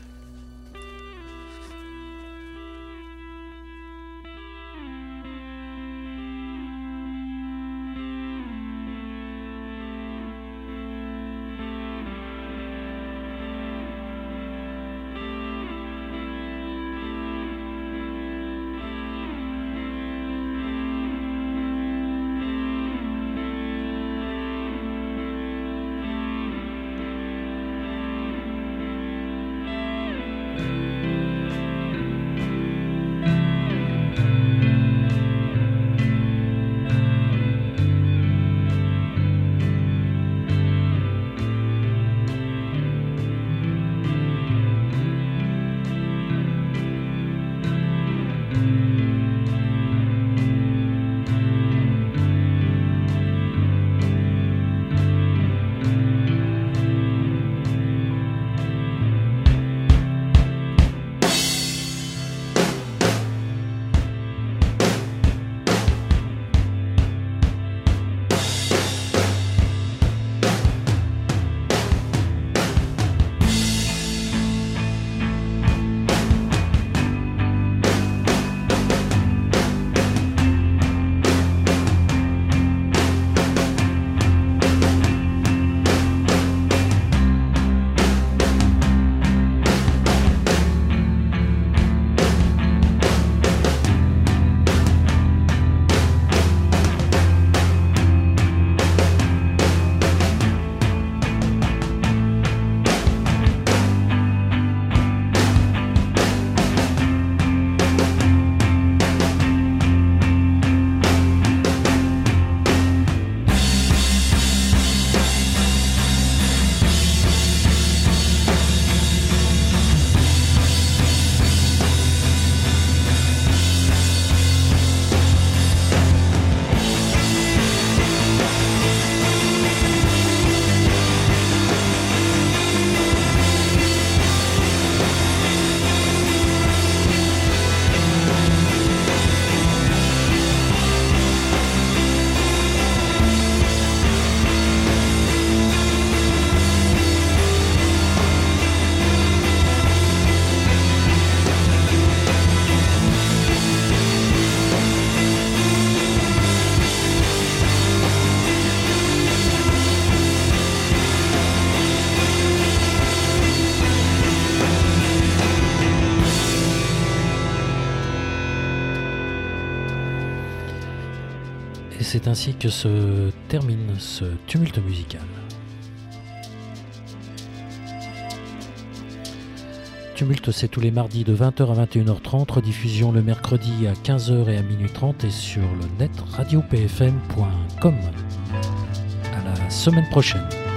Et c'est ainsi que se termine ce tumulte musical. Tumulte, c'est tous les mardis de vingt heures à vingt et une heures trente, rediffusion le mercredi à quinze heures et à minuit trente et sur le net radio p f m point com. À la semaine prochaine.